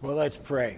Well, let's pray.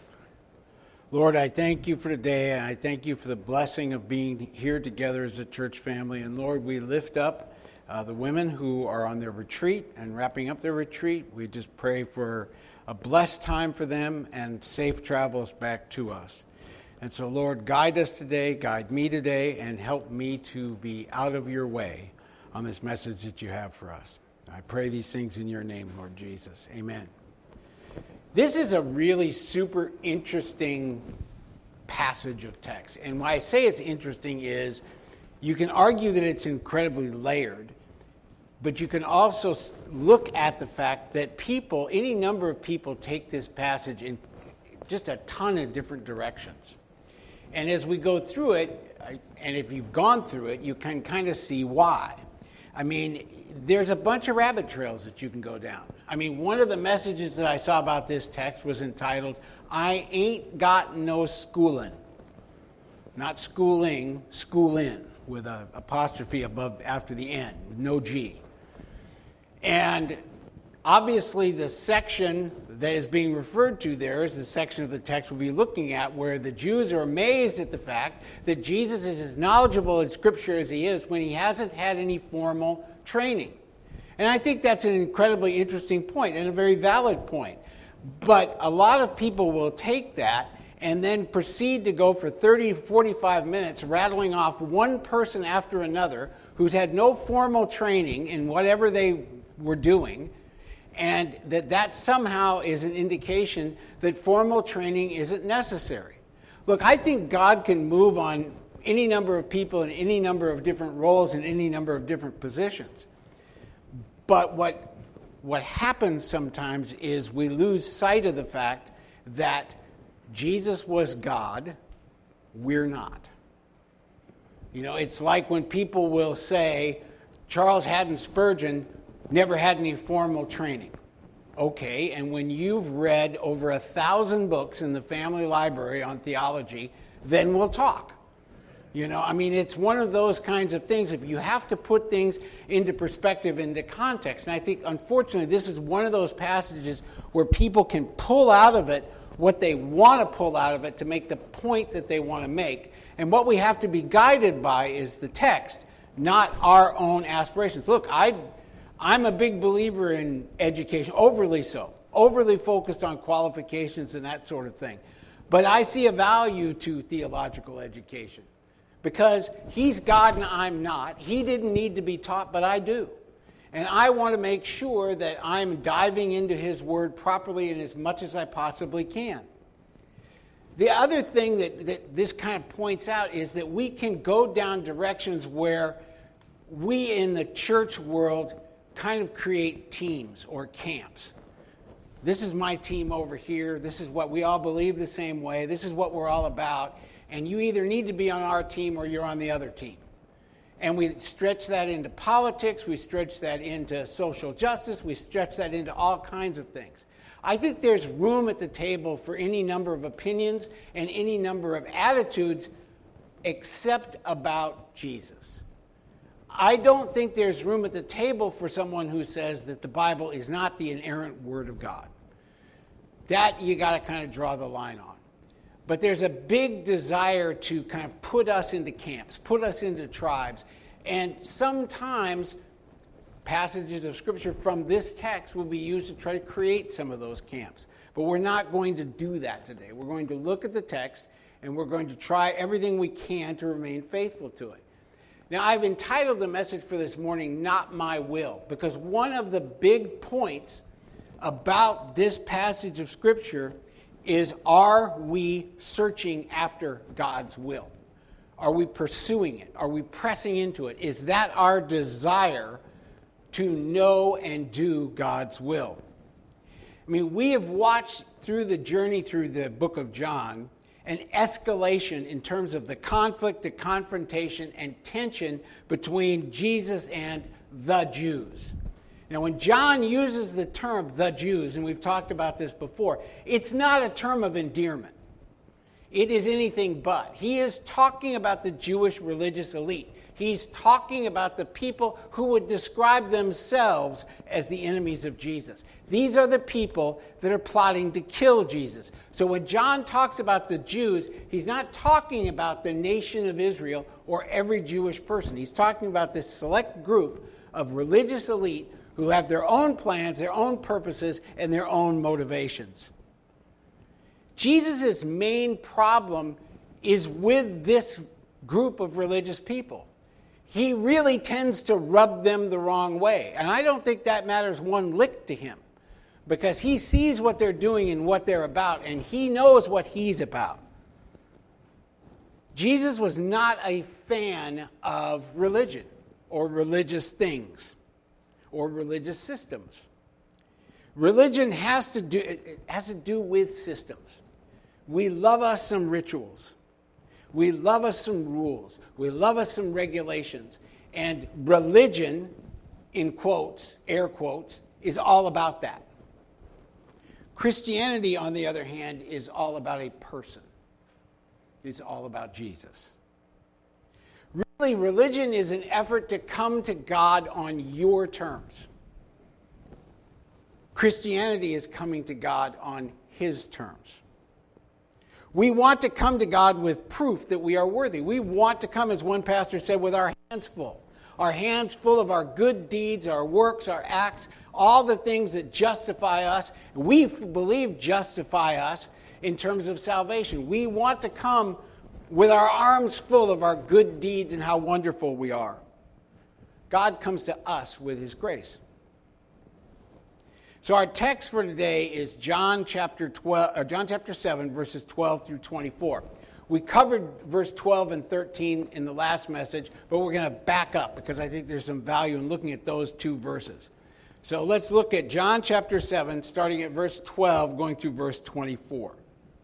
Lord, I thank you for today, and I thank you for the blessing of being here together as a church family. And Lord, we lift up the women who are on their retreat and wrapping up their retreat. We just pray for a blessed time for them and safe travels back to us. And so, Lord, guide us today, guide me today, and help me to be out of your way on this message that you have for us. I pray these things in your name, Lord Jesus. Amen. This is a really super interesting passage of text. And why I say it's interesting is you can argue that it's incredibly layered, but you can also look at the fact that people, any number of people, take this passage in just a ton of different directions. And as we go through it, and if you've gone through it, you can kind of see why. I mean, there's a bunch of rabbit trails that you can go down. I mean, one of the messages that I saw about this text was entitled, I ain't got no schoolin'. Not schooling, schoolin', with an apostrophe above after the N, with no G. And obviously the section that is being referred to there is the section of the text we'll be looking at where the Jews are amazed at the fact that Jesus is as knowledgeable in Scripture as he is when he hasn't had any formal training. And I think that's an incredibly interesting point and a very valid point. But a lot of people will take that and then proceed to go for 30 to 45 minutes rattling off one person after another who's had no formal training in whatever they were doing, and that somehow is an indication that formal training isn't necessary. Look, I think God can move on any number of people in any number of different roles in any number of different positions. But what happens sometimes is we lose sight of the fact that Jesus was God, we're not. You know, it's like when people will say, Charles Haddon Spurgeon never had any formal training. Okay, and when you've read over 1,000 books in the family library on theology, then we'll talk. You know, I mean, it's one of those kinds of things. If you have to put things into perspective, into context, and I think, unfortunately, this is one of those passages where people can pull out of it what they want to pull out of it to make the point that they want to make. And what we have to be guided by is the text, not our own aspirations. Look, I'm a big believer in education, overly so, overly focused on qualifications and that sort of thing. But I see a value to theological education because he's God and I'm not. He didn't need to be taught, but I do. And I want to make sure that I'm diving into his word properly and as much as I possibly can. The other thing that this kind of points out is that we can go down directions where we in the church world kind of create teams or camps. This is my team over here. This is what we all believe the same way. This is what we're all about. And you either need to be on our team or you're on the other team. And we stretch that into politics. We stretch that into social justice. We stretch that into all kinds of things. I think there's room at the table for any number of opinions and any number of attitudes except about Jesus. I don't think there's room at the table for someone who says that the Bible is not the inerrant Word of God. That you got to kind of draw the line on. But there's a big desire to kind of put us into camps, put us into tribes. And sometimes passages of Scripture from this text will be used to try to create some of those camps. But we're not going to do that today. We're going to look at the text and we're going to try everything we can to remain faithful to it. Now, I've entitled the message for this morning, Not My Will, because one of the big points about this passage of Scripture is, are we searching after God's will? Are we pursuing it? Are we pressing into it? Is that our desire to know and do God's will? I mean, we have watched through the journey through the book of John an escalation in terms of the conflict, the confrontation, and tension between Jesus and the Jews. Now, when John uses the term the Jews, and we've talked about this before, it's not a term of endearment. It is anything but. He is talking about the Jewish religious elite. He's talking about the people who would describe themselves as the enemies of Jesus. These are the people that are plotting to kill Jesus. So when John talks about the Jews, he's not talking about the nation of Israel or every Jewish person. He's talking about this select group of religious elite who have their own plans, their own purposes, and their own motivations. Jesus' main problem is with this group of religious people. He really tends to rub them the wrong way. And I don't think that matters one lick to him, because he sees what they're doing and what they're about, and he knows what he's about. Jesus was not a fan of religion or religious things or religious systems. Religion has to do with systems. We love us some rituals. We love us some rules. We love us some regulations. And religion, in quotes, air quotes, is all about that. Christianity, on the other hand, is all about a person. It's all about Jesus. Really, religion is an effort to come to God on your terms. Christianity is coming to God on his terms. We want to come to God with proof that we are worthy. We want to come, as one pastor said, with our hands full. Our hands full of our good deeds, our works, our acts, all the things that justify us. We believe justify us in terms of salvation. We want to come with our arms full of our good deeds and how wonderful we are. God comes to us with his grace. So our text for today is John chapter 7, verses 12 through 24. We covered verse 12 and 13 in the last message, but we're going to back up because I think there's some value in looking at those two verses. So let's look at John chapter 7, starting at verse 12, going through verse 24.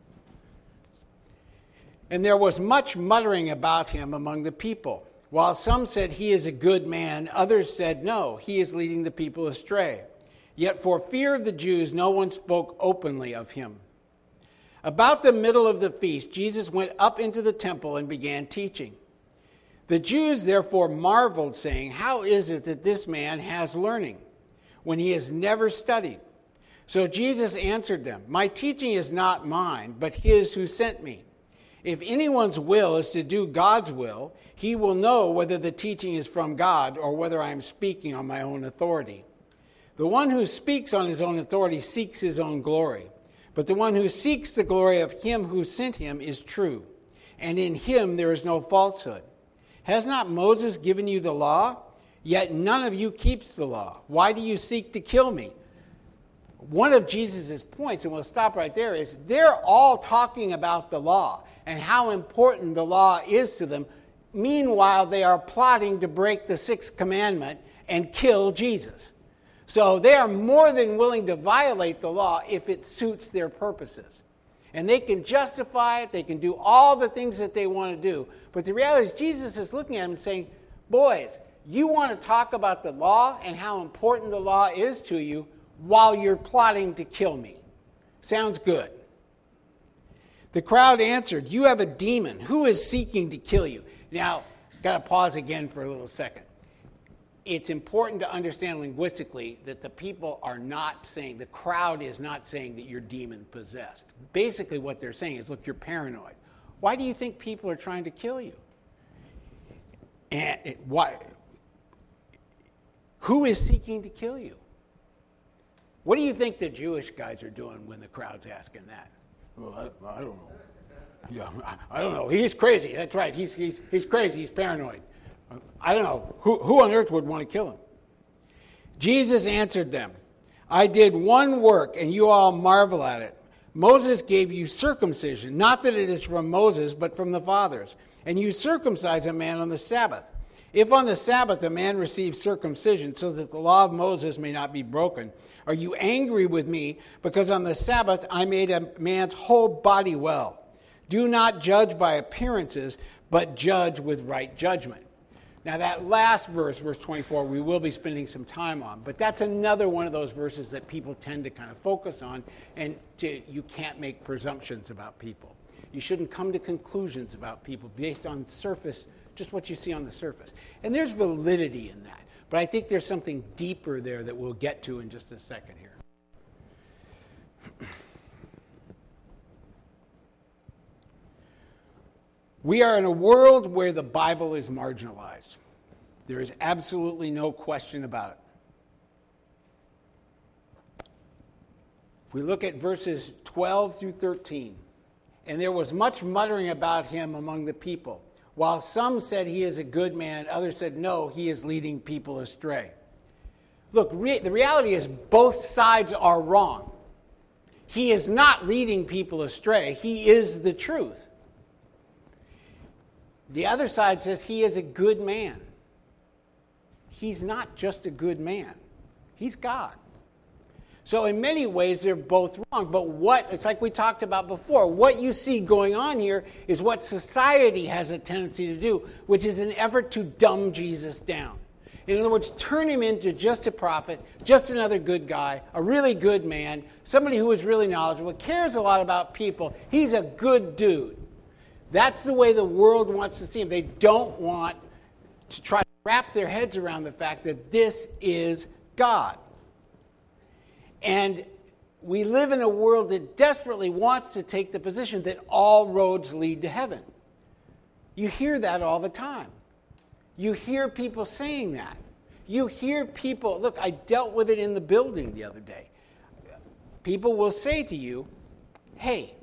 And there was much muttering about him among the people. While some said he is a good man, others said no, he is leading the people astray. Yet for fear of the Jews, no one spoke openly of him. About the middle of the feast, Jesus went up into the temple and began teaching. The Jews therefore marveled, saying, "How is it that this man has learning, when he has never studied?" So Jesus answered them, "My teaching is not mine, but his who sent me. If anyone's will is to do God's will, he will know whether the teaching is from God or whether I am speaking on my own authority. The one who speaks on his own authority seeks his own glory. But the one who seeks the glory of him who sent him is true, and in him there is no falsehood. Has not Moses given you the law? Yet none of you keeps the law. Why do you seek to kill me?" One of Jesus' points, and we'll stop right there, is they're all talking about the law and how important the law is to them. Meanwhile, they are plotting to break the sixth commandment and kill Jesus. So they are more than willing to violate the law if it suits their purposes. And they can justify it, they can do all the things that they want to do. But the reality is Jesus is looking at them and saying, boys, you want to talk about the law and how important the law is to you while you're plotting to kill me. Sounds good. The crowd answered, "You have a demon. Who is seeking to kill you?" Now, got to pause again for a little second. It's important to understand linguistically that the people are not saying, the crowd is not saying that you're demon-possessed. Basically what they're saying is, look, you're paranoid. Why do you think people are trying to kill you? And why? Who is seeking to kill you? What do you think the Jewish guys are doing when the crowd's asking that? Well, I don't know. Yeah, I don't know. He's crazy. That's right. He's crazy. He's paranoid. I don't know. Who on earth would want to kill him? Jesus answered them, "I did one work, and you all marvel at it. Moses gave you circumcision, not that it is from Moses, but from the fathers. And you circumcise a man on the Sabbath. If on the Sabbath a man receives circumcision, so that the law of Moses may not be broken, are you angry with me because on the Sabbath I made a man's whole body well? Do not judge by appearances, but judge with right judgment." Now that last verse, verse 24, we will be spending some time on. But that's another one of those verses that people tend to kind of focus on. And you can't make presumptions about people. You shouldn't come to conclusions about people based on surface just what you see on the surface. And there's validity in that. But I think there's something deeper there that we'll get to in just a second here. We are in a world where the Bible is marginalized. There is absolutely no question about it. If we look at verses 12 through 13, and there was much muttering about him among the people. While some said he is a good man, others said, no, he is leading people astray. Look, the reality is both sides are wrong. He is not leading people astray. He is the truth. The other side says he is a good man. He's not just a good man. He's God. So in many ways, they're both wrong. But it's like we talked about before, what you see going on here is what society has a tendency to do, which is an effort to dumb Jesus down. In other words, turn him into just a prophet, just another good guy, a really good man, somebody who is really knowledgeable, cares a lot about people. He's a good dude. That's the way the world wants to see him. They don't want to try to wrap their heads around the fact that this is God. And we live in a world that desperately wants to take the position that all roads lead to heaven. You hear that all the time. You hear people saying that. You hear people, look, I dealt with it in the building the other day. People will say to you, hey,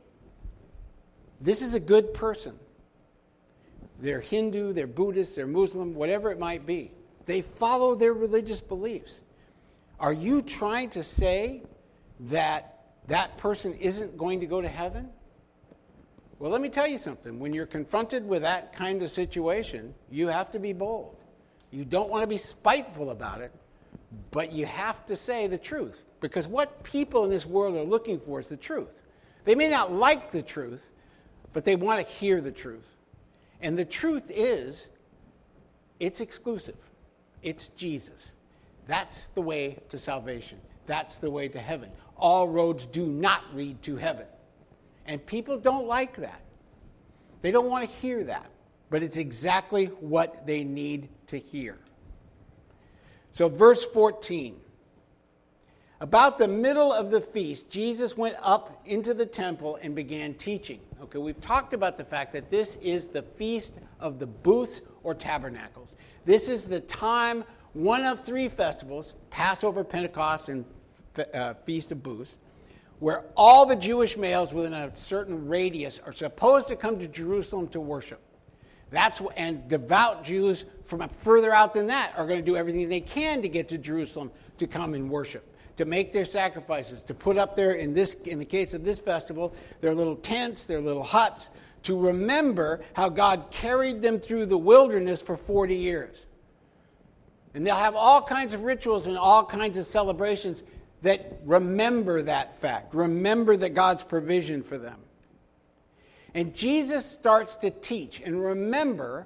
this is a good person. They're Hindu, they're Buddhist, they're Muslim, whatever it might be. They follow their religious beliefs. Are you trying to say that that person isn't going to go to heaven? Well, let me tell you something. When you're confronted with that kind of situation, you have to be bold. You don't want to be spiteful about it, but you have to say the truth. Because what people in this world are looking for is the truth. They may not like the truth, but they want to hear the truth. And the truth is, it's exclusive. It's Jesus. That's the way to salvation. That's the way to heaven. All roads do not lead to heaven. And people don't like that. They don't want to hear that. But it's exactly what they need to hear. So verse 14. About the middle of the feast, Jesus went up into the temple and began teaching. Okay, we've talked about the fact that this is the Feast of the Booths or Tabernacles. This is the time, one of three festivals, Passover, Pentecost, and Feast of Booths, where all the Jewish males within a certain radius are supposed to come to Jerusalem to worship. And devout Jews from further out than that are going to do everything they can to get to Jerusalem to come and worship, to make their sacrifices, to put up there, in the case of this festival, their little tents, their little huts, to remember how God carried them through the wilderness for 40 years. And they'll have all kinds of rituals and all kinds of celebrations that remember that fact, remember that God's provision for them. And Jesus starts to teach. And remember,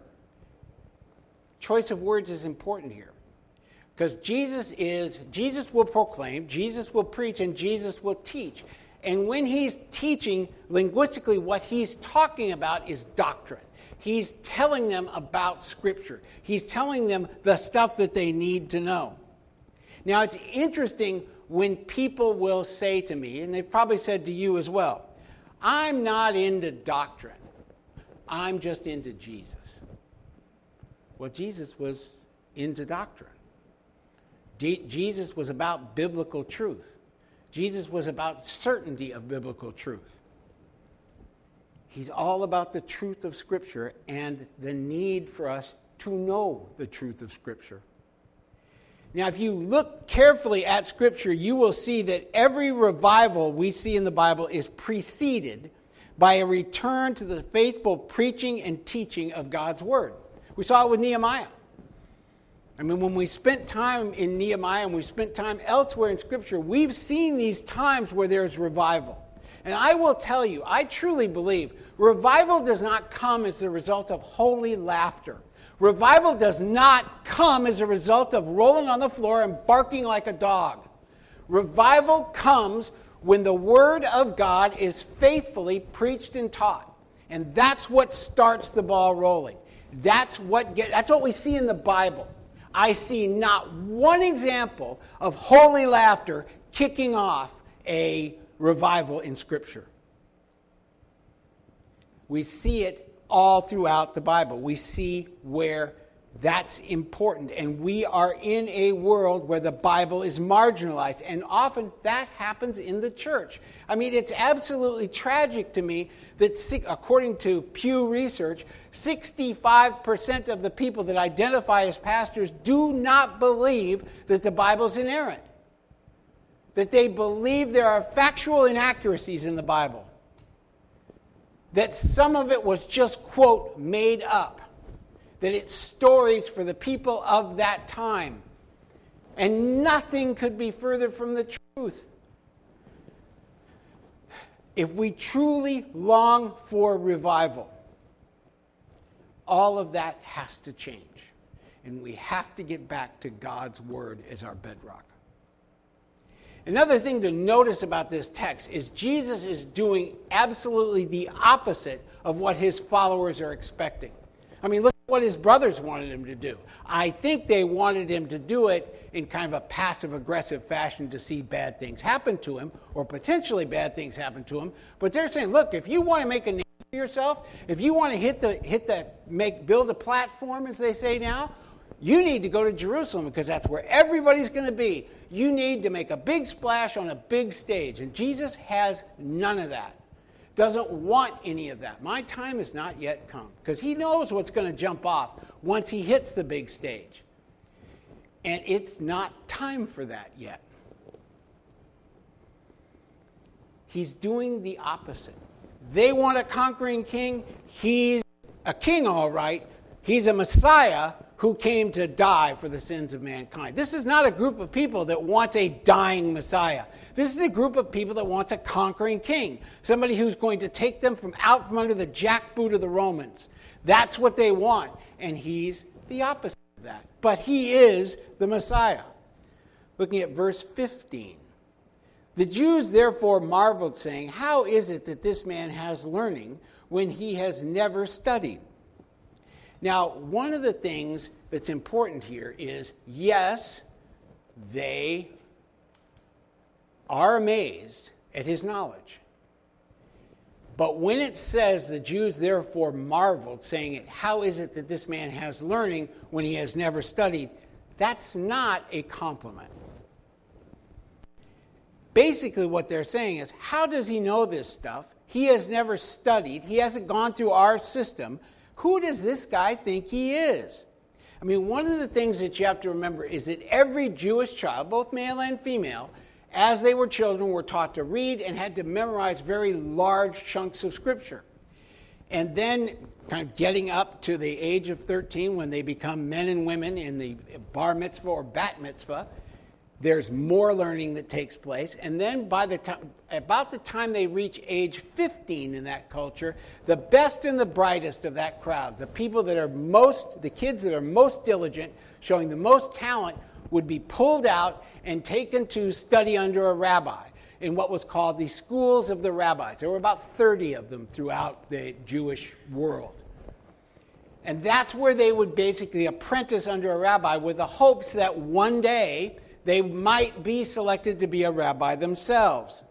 choice of words is important here. Because Jesus will proclaim, Jesus will preach, and Jesus will teach. And when he's teaching, linguistically, what he's talking about is doctrine. He's telling them about Scripture. He's telling them the stuff that they need to know. Now, it's interesting when people will say to me, and they've probably said to you as well, I'm not into doctrine. I'm just into Jesus. Well, Jesus was into doctrine. Jesus was about biblical truth. Jesus was about certainty of biblical truth. He's all about the truth of Scripture and the need for us to know the truth of Scripture. Now, if you look carefully at Scripture, you will see that every revival we see in the Bible is preceded by a return to the faithful preaching and teaching of God's Word. We saw it with Nehemiah. I mean, when we spent time in Nehemiah and we spent time elsewhere in Scripture, we've seen these times where there's revival. And I will tell you, I truly believe revival does not come as the result of holy laughter. Revival does not come as a result of rolling on the floor and barking like a dog. Revival comes when the Word of God is faithfully preached and taught. And that's what starts the ball rolling. That's what we see in the Bible. I see not one example of holy laughter kicking off a revival in Scripture. We see it all throughout the Bible. We see where that's important. And we are in a world where the Bible is marginalized. And often that happens in the church. I mean, it's absolutely tragic to me that, according to Pew Research, 65% of the people that identify as pastors do not believe that the Bible is inerrant. That they believe there are factual inaccuracies in the Bible. That some of it was just, quote, made up. That it's stories for the people of that time. And nothing could be further from the truth. If we truly long for revival, all of that has to change. And we have to get back to God's Word as our bedrock. Another thing to notice about this text is Jesus is doing absolutely the opposite of what his followers are expecting. I mean, look at what his brothers wanted him to do. I think they wanted him to do it in kind of a passive-aggressive fashion to see bad things happen to him, or potentially bad things happen to him. But they're saying, look, if you want to make a name for yourself, if you want to build a platform, as they say now, you need to go to Jerusalem because that's where everybody's going to be. You need to make a big splash on a big stage. And Jesus has none of that. Doesn't want any of that. My time has not yet come because he knows what's going to jump off once he hits the big stage. And it's not time for that yet. He's doing the opposite. They want a conquering king. He's a king, all right. He's a Messiah who came to die for the sins of mankind. This is not a group of people that wants a dying Messiah. This is a group of people that wants a conquering king, somebody who's going to take them from under the jackboot of the Romans. That's what they want, and he's the opposite of that. But he is the Messiah. Looking at verse 15. The Jews therefore marveled, saying, "How is it that this man has learning when he has never studied?" Now, one of the things that's important here is, yes, they are amazed at his knowledge. But when it says the Jews therefore marveled, saying, "How is it that this man has learning when he has never studied?" That's not a compliment. Basically what they're saying is, how does he know this stuff? He has never studied. He hasn't gone through our system. Who does this guy think he is? I mean, one of the things that you have to remember is that every Jewish child, both male and female, as they were children, were taught to read and had to memorize very large chunks of Scripture. And then kind of getting up to the age of 13, when they become men and women in the bar mitzvah or bat mitzvah, there's more learning that takes place. And then about the time they reach age 15 in that culture, the best and the brightest of that crowd, the kids that are most diligent, showing the most talent, would be pulled out and taken to study under a rabbi in what was called the schools of the rabbis. There were about 30 of them throughout the Jewish world. And that's where they would basically apprentice under a rabbi with the hopes that one day they might be selected to be a rabbi themselves.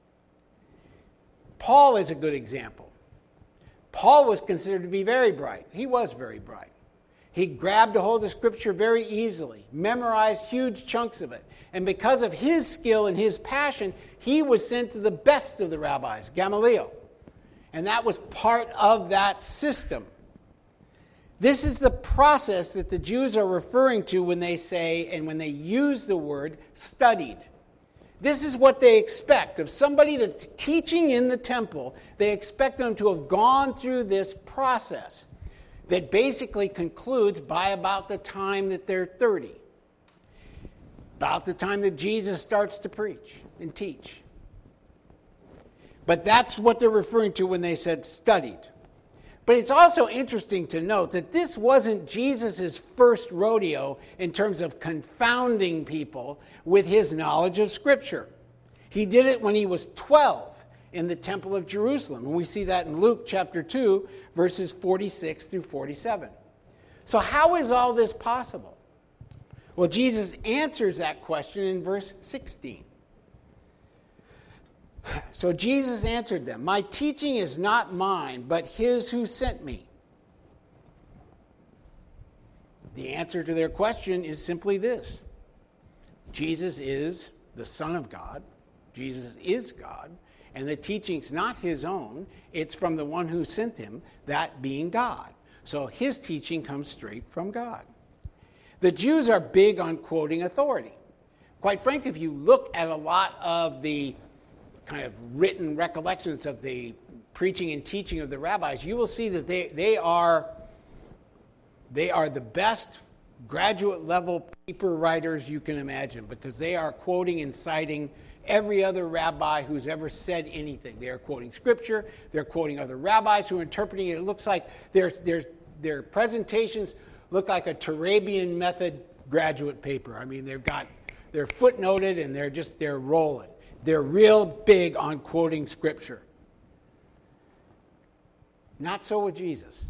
Paul is a good example. Paul was considered to be very bright. He was very bright. He grabbed a hold of Scripture very easily, memorized huge chunks of it. And because of his skill and his passion, he was sent to the best of the rabbis, Gamaliel. And that was part of that system. This is the process that the Jews are referring to when they say and when they use the word studied. This is what they expect of somebody that's teaching in the temple. They expect them to have gone through this process that basically concludes by about the time that they're 30. About the time that Jesus starts to preach and teach. But that's what they're referring to when they said studied. But it's also interesting to note that this wasn't Jesus' first rodeo in terms of confounding people with his knowledge of Scripture. He did it when he was 12 in the Temple of Jerusalem. And we see that in Luke chapter 2, verses 46 through 47. So how is all this possible? Well, Jesus answers that question in verse 16. So Jesus answered them, "My teaching is not mine, but his who sent me." The answer to their question is simply this. Jesus is the Son of God. Jesus is God. And the teaching's not his own. It's from the one who sent him, that being God. So his teaching comes straight from God. The Jews are big on quoting authority. Quite frankly, if you look at a lot of the kind of written recollections of the preaching and teaching of the rabbis, you will see that they are the best graduate level paper writers you can imagine, because they are quoting and citing every other rabbi who's ever said anything. They are quoting scripture. They're quoting other rabbis who are interpreting it. It looks like their presentations look like a Turabian method graduate paper. I mean, they're footnoted and they're rolling. They're real big on quoting scripture. Not so with Jesus.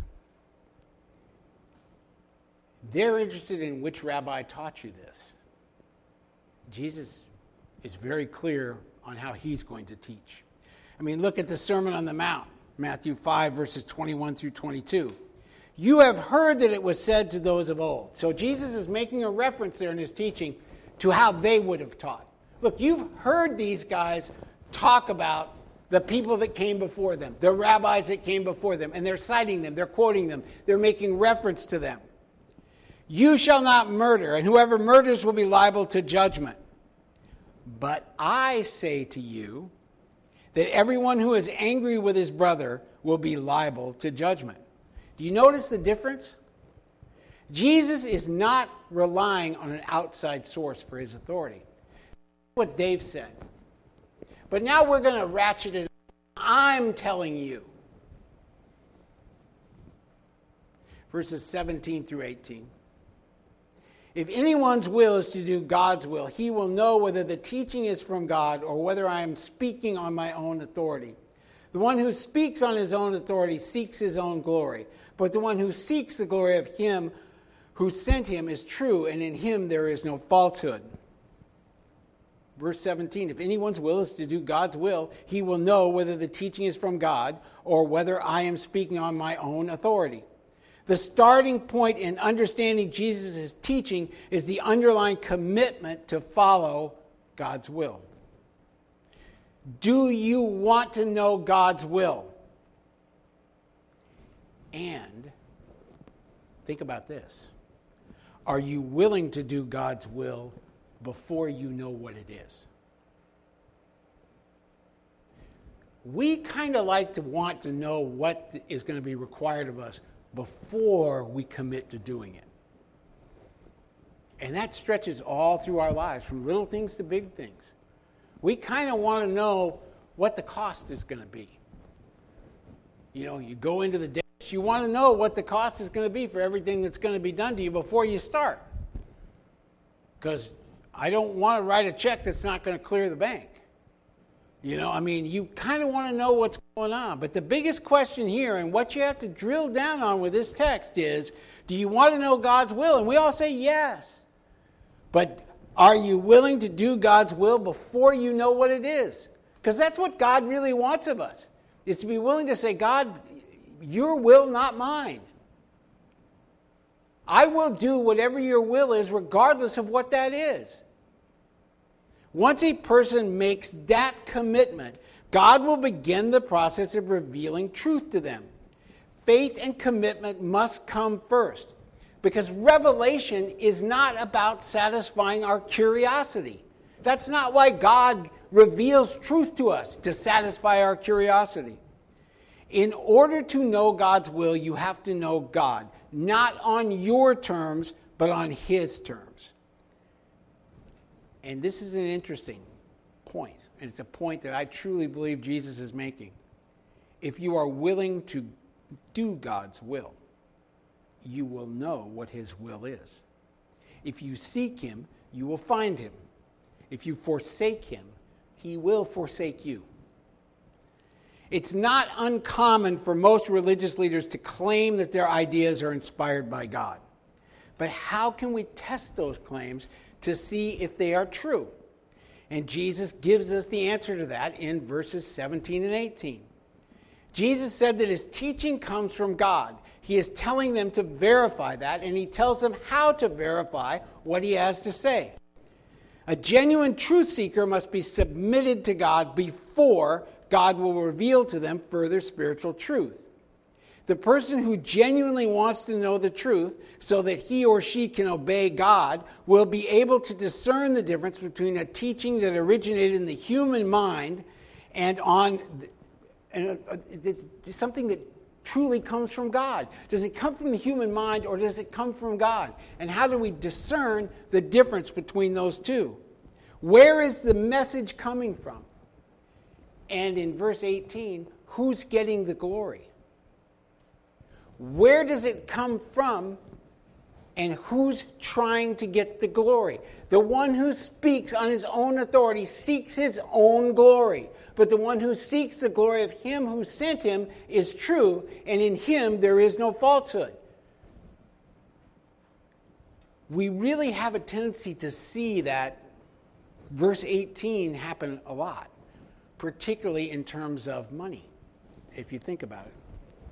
They're interested in which rabbi taught you this. Jesus is very clear on how he's going to teach. I mean, look at the Sermon on the Mount, Matthew 5, verses 21 through 22. You have heard that it was said to those of old. So Jesus is making a reference there in his teaching to how they would have taught. Look, you've heard these guys talk about the people that came before them, the rabbis that came before them, and they're citing them, they're quoting them, they're making reference to them. You shall not murder, and whoever murders will be liable to judgment. But I say to you that everyone who is angry with his brother will be liable to judgment. Do you notice the difference? Jesus is not relying on an outside source for his authority. That's what Dave said. But now we're going to ratchet it up. I'm telling you. Verses 17 through 18. If anyone's will is to do God's will, he will know whether the teaching is from God or whether I am speaking on my own authority. The one who speaks on his own authority seeks his own glory, but the one who seeks the glory of him who sent him is true, and in him there is no falsehood. Verse 17, if anyone's will is to do God's will, he will know whether the teaching is from God or whether I am speaking on my own authority. The starting point in understanding Jesus' teaching is the underlying commitment to follow God's will. Do you want to know God's will? And think about this. Are you willing to do God's will before you know what it is? We kind of like to want to know what is going to be required of us before we commit to doing it. And that stretches all through our lives, from little things to big things. We kind of want to know what the cost is going to be. You know, you go into the dentist, you want to know what the cost is going to be for everything that's going to be done to you before you start. Because I don't want to write a check that's not going to clear the bank. You know, I mean, you kind of want to know what's going on. But the biggest question here, and what you have to drill down on with this text is, do you want to know God's will? And we all say yes. But are you willing to do God's will before you know what it is? Because that's what God really wants of us, is to be willing to say, God, your will, not mine. I will do whatever your will is, regardless of what that is. Once a person makes that commitment, God will begin the process of revealing truth to them. Faith and commitment must come first, because revelation is not about satisfying our curiosity. That's not why God reveals truth to us, to satisfy our curiosity. In order to know God's will, you have to know God, not on your terms, but on his terms. And this is an interesting point, and it's a point that I truly believe Jesus is making. If you are willing to do God's will, you will know what his will is. If you seek him, you will find him. If you forsake him, he will forsake you. It's not uncommon for most religious leaders to claim that their ideas are inspired by God. But how can we test those claims to see if they are true? And Jesus gives us the answer to that in verses 17 and 18. Jesus said that his teaching comes from God. He is telling them to verify that, and he tells them how to verify what he has to say. A genuine truth seeker must be submitted to God before God will reveal to them further spiritual truth. The person who genuinely wants to know the truth so that he or she can obey God will be able to discern the difference between a teaching that originated in the human mind and something that truly comes from God. Does it come from the human mind or does it come from God? And how do we discern the difference between those two? Where is the message coming from? And in verse 18, who's getting the glory? Where does it come from and who's trying to get the glory? The one who speaks on his own authority seeks his own glory. But the one who seeks the glory of him who sent him is true, and in him there is no falsehood. We really have a tendency to see that verse 18 happen a lot, particularly in terms of money, if you think about it.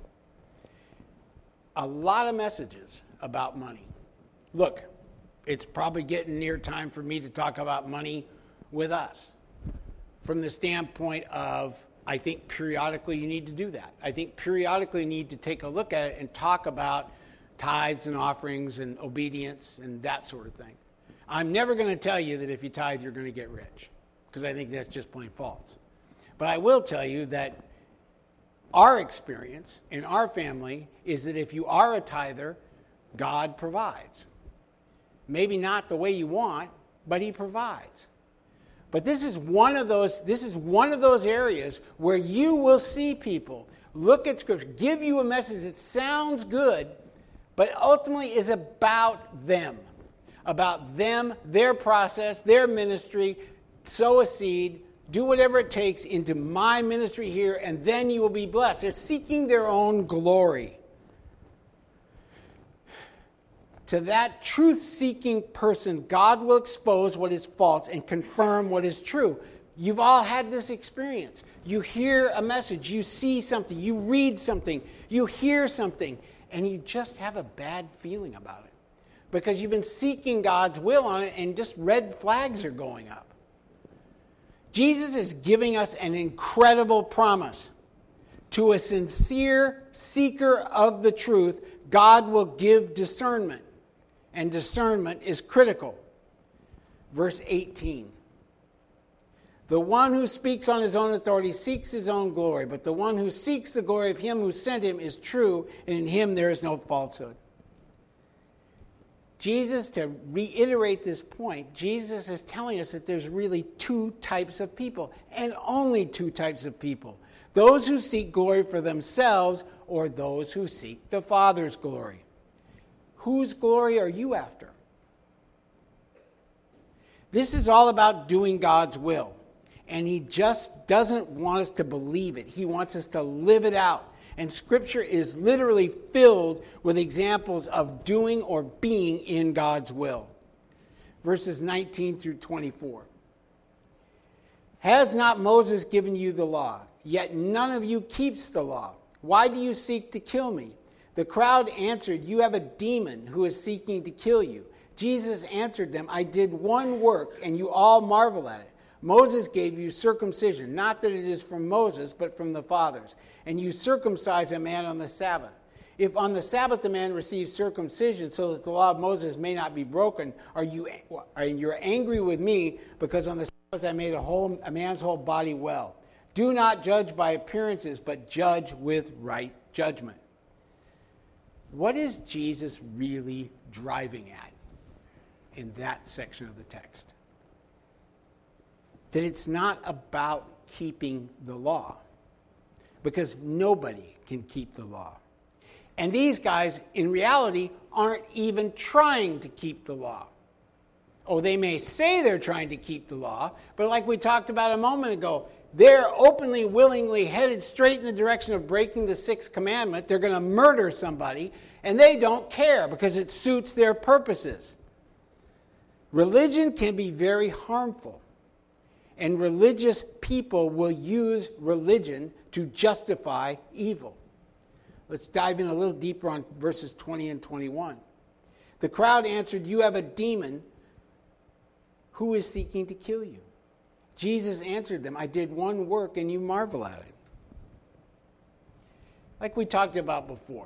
A lot of messages about money. Look, it's probably getting near time for me to talk about money with us. From the standpoint of, I think periodically you need to do that. I think periodically you need to take a look at it and talk about tithes and offerings and obedience and that sort of thing. I'm never going to tell you that if you tithe, you're going to get rich, because I think that's just plain false. But I will tell you that our experience in our family is that if you are a tither, God provides. Maybe not the way you want, but he provides. But this is one of those areas where you will see people look at Scripture, give you a message that sounds good, but ultimately is about them, their process, their ministry. Sow a seed, do whatever it takes into my ministry here, and then you will be blessed. They're seeking their own glory. To that truth-seeking person, God will expose what is false and confirm what is true. You've all had this experience. You hear a message, you see something, you read something, you hear something, and you just have a bad feeling about it because you've been seeking God's will on it and just red flags are going up. Jesus is giving us an incredible promise. To a sincere seeker of the truth, God will give discernment. And discernment is critical. Verse 18. The one who speaks on his own authority seeks his own glory, but the one who seeks the glory of him who sent him is true, and in him there is no falsehood. Jesus, to reiterate this point, Jesus is telling us that there's really two types of people, and only two types of people. Those who seek glory for themselves, or those who seek the Father's glory. Whose glory are you after? This is all about doing God's will. And he just doesn't want us to believe it. He wants us to live it out. And Scripture is literally filled with examples of doing or being in God's will. Verses 19 through 24. Has not Moses given you the law? Yet none of you keeps the law. Why do you seek to kill me? The crowd answered, you have a demon who is seeking to kill you. Jesus answered them, I did one work, and you all marvel at it. Moses gave you circumcision, not that it is from Moses, but from the fathers. And you circumcise a man on the Sabbath. If on the Sabbath a man receives circumcision so that the law of Moses may not be broken, you're angry with me because on the Sabbath I made a man's whole body well. Do not judge by appearances, but judge with right judgment. What is Jesus really driving at in that section of the text? That it's not about keeping the law, because nobody can keep the law. And these guys, in reality, aren't even trying to keep the law. Oh, they may say they're trying to keep the law, but like we talked about a moment ago, they're openly, willingly headed straight in the direction of breaking the sixth commandment. They're going to murder somebody, and they don't care because it suits their purposes. Religion can be very harmful, and religious people will use religion to justify evil. Let's dive in a little deeper on verses 20 and 21. The crowd answered, "You have a demon. Who is seeking to kill you?" Jesus answered them, "I did one work and you marvel at it." Like we talked about before,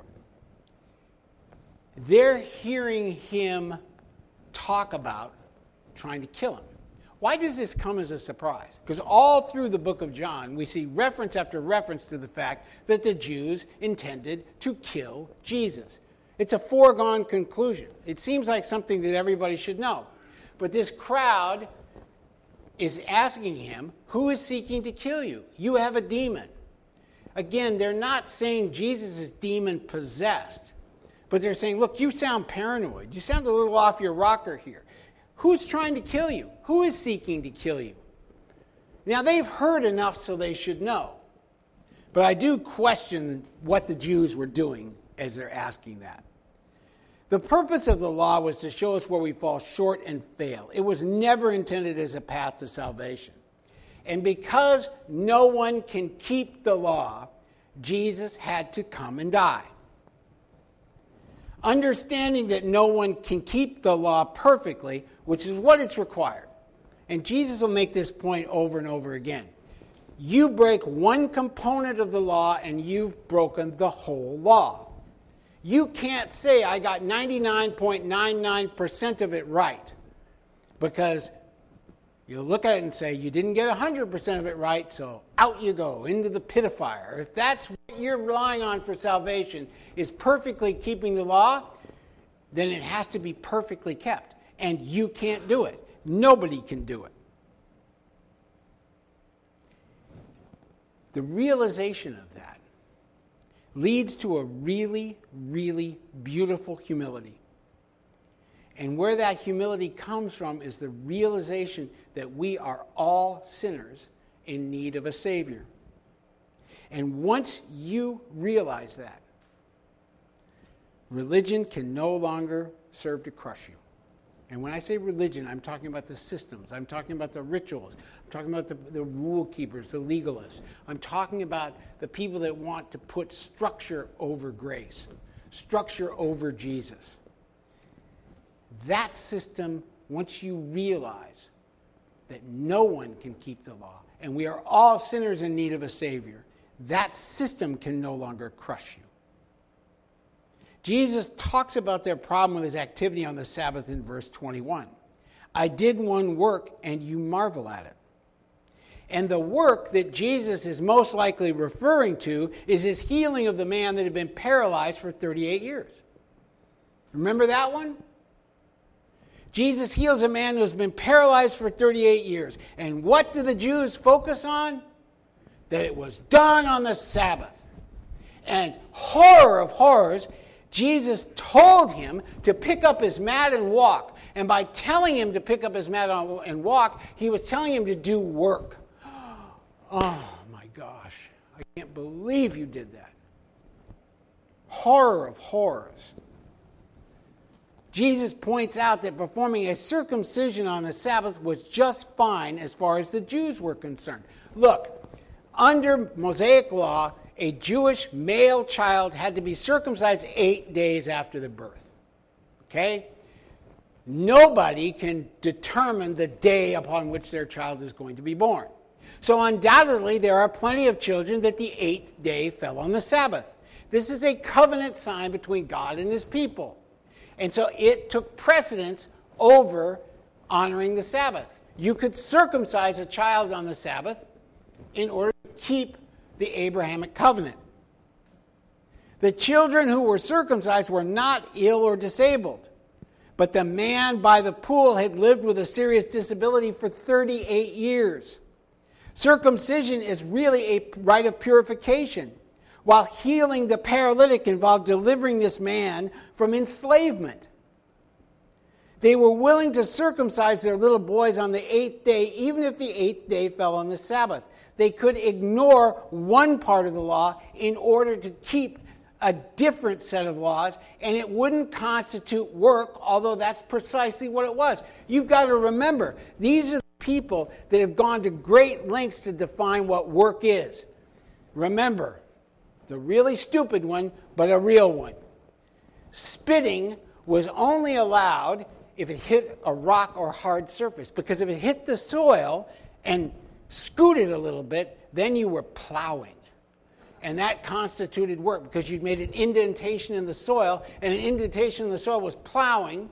they're hearing him talk about trying to kill him. Why does this come as a surprise? Because all through the book of John, we see reference after reference to the fact that the Jews intended to kill Jesus. It's a foregone conclusion. It seems like something that everybody should know. But this crowd is asking him, "Who is seeking to kill you? You have a demon." Again, they're not saying Jesus is demon-possessed, but they're saying, "Look, you sound paranoid. You sound a little off your rocker here. Who's trying to kill you? Who is seeking to kill you?" Now, they've heard enough so they should know. But I do question what the Jews were doing as they're asking that. The purpose of the law was to show us where we fall short and fail. It was never intended as a path to salvation. And because no one can keep the law, Jesus had to come and die. Understanding that no one can keep the law perfectly, which is what it's required. And Jesus will make this point over and over again. You break one component of the law and you've broken the whole law. You can't say, "I got 99.99% of it right," because you'll look at it and say, "You didn't get 100% of it right, so out you go, into the pit of fire." If that's what you're relying on for salvation, is perfectly keeping the law, then it has to be perfectly kept. And you can't do it. Nobody can do it. The realization of that leads to a really, really beautiful humility. And where that humility comes from is the realization that we are all sinners in need of a Savior. And once you realize that, religion can no longer serve to crush you. And when I say religion, I'm talking about the systems. I'm talking about the rituals. I'm talking about the rule keepers, the legalists. I'm talking about the people that want to put structure over grace, structure over Jesus. That system, once you realize that no one can keep the law, and we are all sinners in need of a Savior, that system can no longer crush you. Jesus talks about their problem with his activity on the Sabbath in verse 21. "I did one work and you marvel at it." And the work that Jesus is most likely referring to is his healing of the man that had been paralyzed for 38 years. Remember that one? Jesus heals a man who's been paralyzed for 38 years. And what do the Jews focus on? That it was done on the Sabbath. And horror of horrors, Jesus told him to pick up his mat and walk. And by telling him to pick up his mat and walk, he was telling him to do work. Oh my gosh, I can't believe you did that. Horror of horrors. Jesus points out that performing a circumcision on the Sabbath was just fine as far as the Jews were concerned. Look, under Mosaic law, a Jewish male child had to be circumcised 8 days after the birth. Okay? Nobody can determine the day upon which their child is going to be born. So undoubtedly, there are plenty of children that the 8th day fell on the Sabbath. This is a covenant sign between God and his people. And so it took precedence over honoring the Sabbath. You could circumcise a child on the Sabbath in order to keep the Abrahamic covenant. The children who were circumcised were not ill or disabled, but the man by the pool had lived with a serious disability for 38 years. Circumcision is really a rite of purification, while healing the paralytic involved delivering this man from enslavement. They were willing to circumcise their little boys on the 8th day, even if the 8th day fell on the Sabbath. They could ignore one part of the law in order to keep a different set of laws, and it wouldn't constitute work, although that's precisely what it was. You've got to remember, these are the people that have gone to great lengths to define what work is. Remember, the really stupid one, but a real one. Spitting was only allowed if it hit a rock or hard surface, because if it hit the soil and scooted a little bit, then you were plowing. And that constituted work, because you'd made an indentation in the soil, and an indentation in the soil was plowing,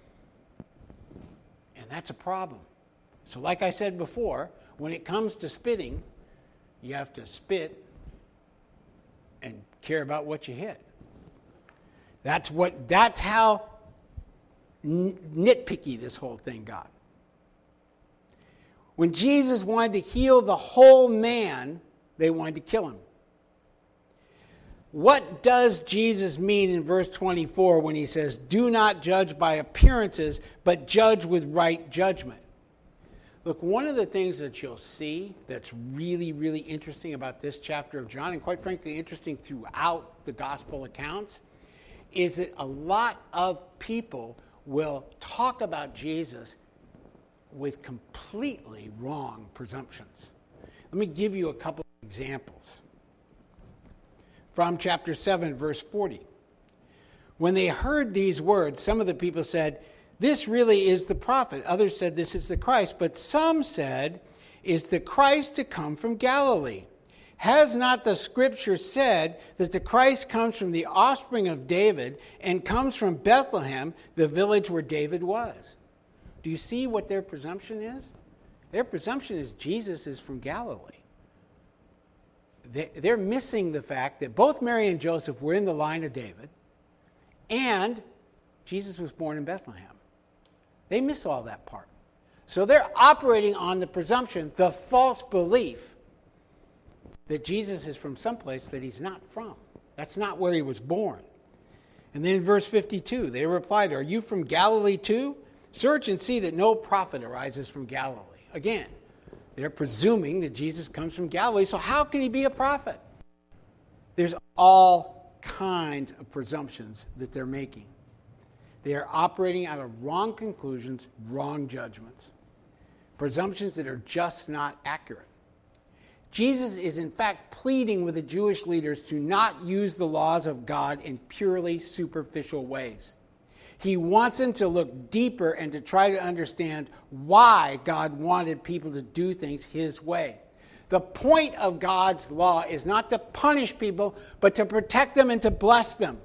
and that's a problem. So like I said before, when it comes to spitting, you have to spit and care about what you hit. That's how nitpicky this whole thing got. When Jesus wanted to heal the whole man, they wanted to kill him. What does Jesus mean in verse 24 when he says, "Do not judge by appearances, but judge with right judgment"? Look, one of the things that you'll see that's really, really interesting about this chapter of John, and quite frankly interesting throughout the gospel accounts, is that a lot of people will talk about Jesus with completely wrong presumptions. Let me give you a couple of examples. From chapter 7, verse 40. When they heard these words, some of the people said, "This really is the prophet." Others said, "This is the Christ." But some said, "Is the Christ to come from Galilee? Has not the scripture said that the Christ comes from the offspring of David and comes from Bethlehem, the village where David was?" Do you see what their presumption is? Their presumption is Jesus is from Galilee. They're missing the fact that both Mary and Joseph were in the line of David, and Jesus was born in Bethlehem. They miss all that part. So they're operating on the presumption, the false belief, that Jesus is from someplace that he's not from. That's not where he was born. And then in verse 52, they replied, "Are you from Galilee too? Search and see that no prophet arises from Galilee." Again, they're presuming that Jesus comes from Galilee, so how can he be a prophet? There's all kinds of presumptions that they're making. They are operating out of wrong conclusions, wrong judgments. Presumptions that are just not accurate. Jesus is in fact pleading with the Jewish leaders to not use the laws of God in purely superficial ways. He wants them to look deeper and to try to understand why God wanted people to do things his way. The point of God's law is not to punish people, but to protect them and to bless them.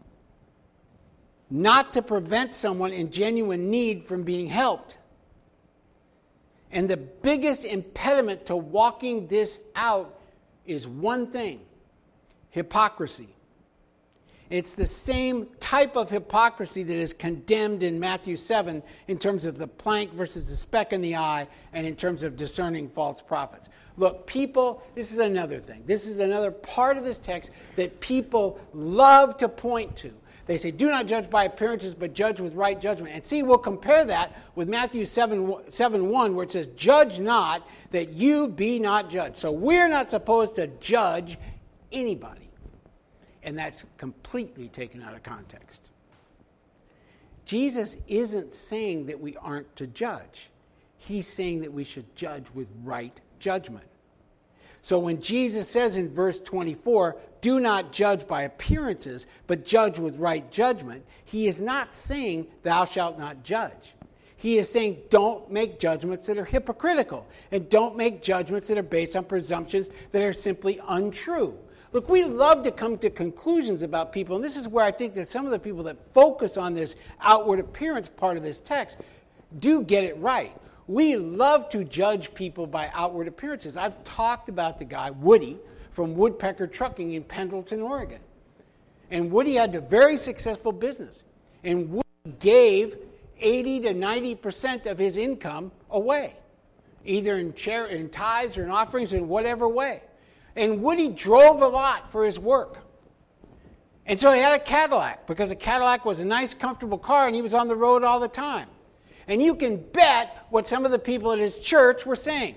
Not to prevent someone in genuine need from being helped. And the biggest impediment to walking this out is one thing: hypocrisy. It's the same type of hypocrisy that is condemned in Matthew 7 in terms of the plank versus the speck in the eye, and in terms of discerning false prophets. Look, people, this is another thing. This is another part of this text that people love to point to. They say, "Do not judge by appearances, but judge with right judgment." And see, we'll compare that with Matthew 7:1, where it says, "Judge not, that you be not judged." So we're not supposed to judge anybody. And that's completely taken out of context. Jesus isn't saying that we aren't to judge. He's saying that we should judge with right judgment. So when Jesus says in verse 24, "Do not judge by appearances, but judge with right judgment," he is not saying, "Thou shalt not judge." He is saying, don't make judgments that are hypocritical, and don't make judgments that are based on presumptions that are simply untrue. Look, we love to come to conclusions about people, and this is where I think that some of the people that focus on this outward appearance part of this text do get it right. We love to judge people by outward appearances. I've talked about the guy, Woody, from Woodpecker Trucking in Pendleton, Oregon. And Woody had a very successful business. And Woody gave 80 to 90% of his income away, either in tithes or in offerings, in whatever way. And Woody drove a lot for his work. And so he had a Cadillac, because a Cadillac was a nice, comfortable car, and he was on the road all the time. And you can bet what some of the people at his church were saying.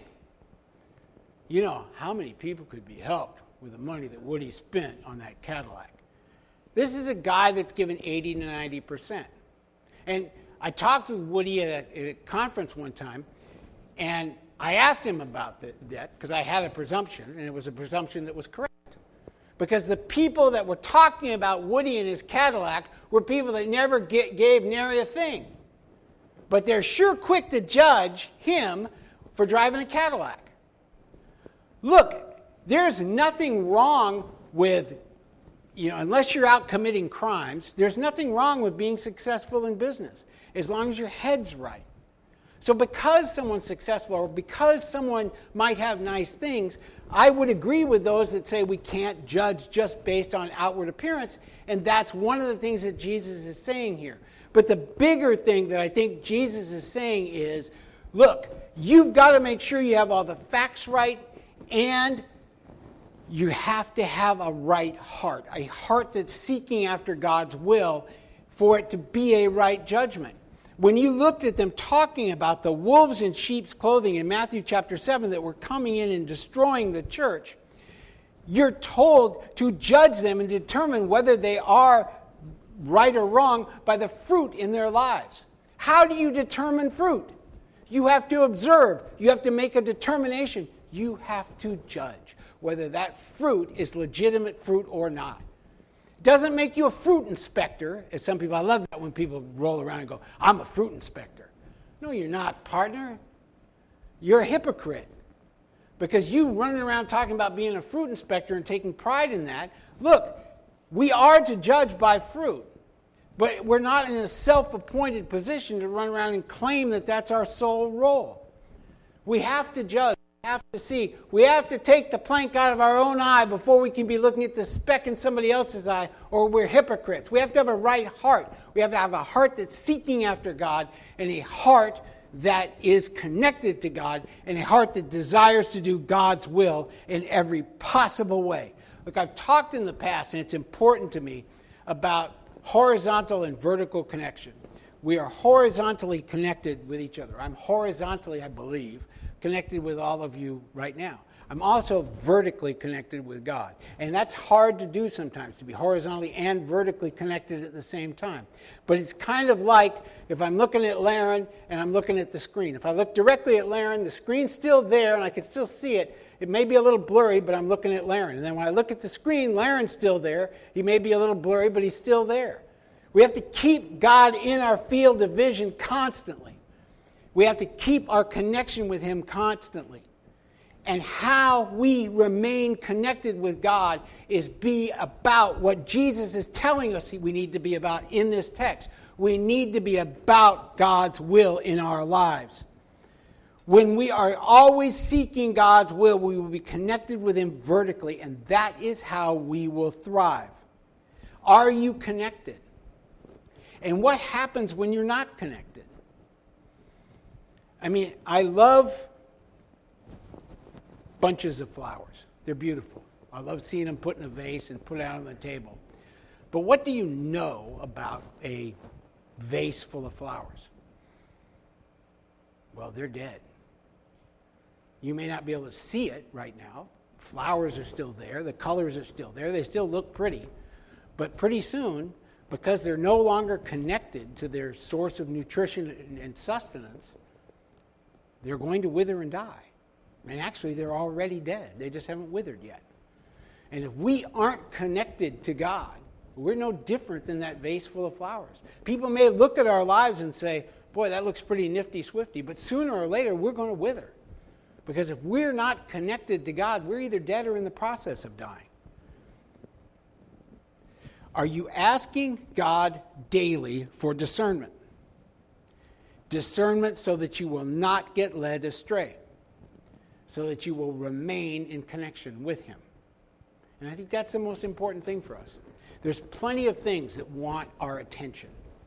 You know, how many people could be helped with the money that Woody spent on that Cadillac? This is a guy that's given 80 to 90%. And I talked with Woody at a conference one time, and I asked him about that because I had a presumption, and it was a presumption that was correct. Because the people that were talking about Woody and his Cadillac were people that never gave nary a thing. But they're sure quick to judge him for driving a Cadillac. Look, there's nothing wrong with, unless you're out committing crimes, there's nothing wrong with being successful in business, as long as your head's right. So because someone's successful, or because someone might have nice things, I would agree with those that say we can't judge just based on outward appearance, and that's one of the things that Jesus is saying here. But the bigger thing that I think Jesus is saying is, look, you've got to make sure you have all the facts right, and you have to have a right heart, a heart that's seeking after God's will for it to be a right judgment. When you looked at them talking about the wolves in sheep's clothing in Matthew chapter 7 that were coming in and destroying the church, you're told to judge them and determine whether they are right or wrong by the fruit in their lives. How do you determine fruit? You have to observe. You have to make a determination. You have to judge whether that fruit is legitimate fruit or not. Doesn't make you a fruit inspector, as some people, I love that when people roll around and go, I'm a fruit inspector. No, you're not, partner. You're a hypocrite. Because you running around talking about being a fruit inspector and taking pride in that. Look, we are to judge by fruit. But we're not in a self-appointed position to run around and claim that that's our sole role. We have to judge. We have to see. We have to take the plank out of our own eye before we can be looking at the speck in somebody else's eye, or we're hypocrites. We have to have a right heart. We have to have a heart that's seeking after God, and a heart that is connected to God, and a heart that desires to do God's will in every possible way. Look, I've talked in the past, and it's important to me, about horizontal and vertical connection. We are horizontally connected with each other. I'm horizontally, I believe, connected with all of you right now. I'm also vertically connected with God. And that's hard to do sometimes, to be horizontally and vertically connected at the same time. But it's kind of like if I'm looking at Laren and I'm looking at the screen. If I look directly at Laren, the screen's still there and I can still see it. It may be a little blurry, but I'm looking at Laren. And then when I look at the screen, Laren's still there. He may be a little blurry, but he's still there. We have to keep God in our field of vision constantly. We have to keep our connection with Him constantly. And how we remain connected with God is be about what Jesus is telling us we need to be about in this text. We need to be about God's will in our lives. When we are always seeking God's will, we will be connected with Him vertically, and that is how we will thrive. Are you connected? And what happens when you're not connected? I mean, I love bunches of flowers. They're beautiful. I love seeing them put in a vase and put out on the table. But what do you know about a vase full of flowers? Well, they're dead. You may not be able to see it right now. Flowers are still there. The colors are still there. They still look pretty. But pretty soon, because they're no longer connected to their source of nutrition and sustenance, they're going to wither and die. And actually, they're already dead. They just haven't withered yet. And if we aren't connected to God, we're no different than that vase full of flowers. People may look at our lives and say, boy, that looks pretty nifty, swifty. But sooner or later, we're going to wither. Because if we're not connected to God, we're either dead or in the process of dying. Are you asking God daily for discernment? Discernment so that you will not get led astray. So that you will remain in connection with Him. And I think that's the most important thing for us. There's plenty of things that want our attention.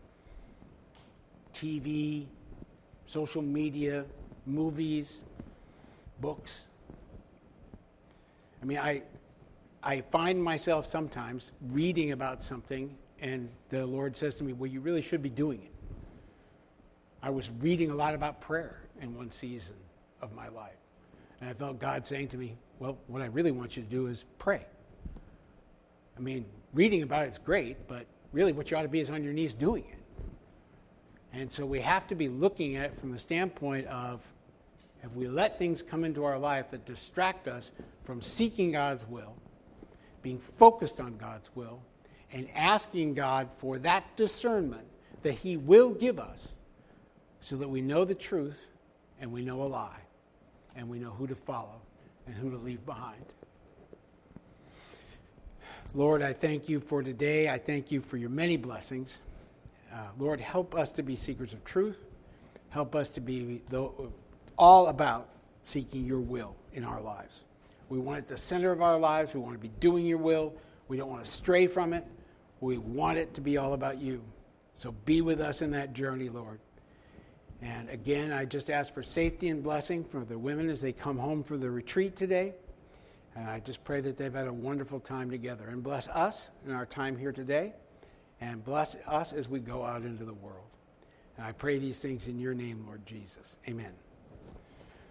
TV, social media, movies, books. I mean, I find myself sometimes reading about something, and the Lord says to me, well, you really should be doing it. I was reading a lot about prayer in one season of my life. And I felt God saying to me, well, what I really want you to do is pray. I mean, reading about it is great, but really what you ought to be is on your knees doing it. And so we have to be looking at it from the standpoint of, if we let things come into our life that distract us from seeking God's will, being focused on God's will, and asking God for that discernment that he will give us so that we know the truth and we know a lie and we know who to follow and who to leave behind. Lord, I thank you for today. I thank you for your many blessings. Lord, help us to be seekers of truth. Help us to be all about seeking your will in our lives. We want it at the center of our lives. We want to be doing your will. We don't want to stray from it. We want it to be all about you. So be with us in that journey, Lord. And again, I just ask for safety and blessing for the women as they come home for the retreat today. And I just pray that they've had a wonderful time together. And bless us in our time here today. And bless us as we go out into the world. And I pray these things in your name, Lord Jesus. Amen.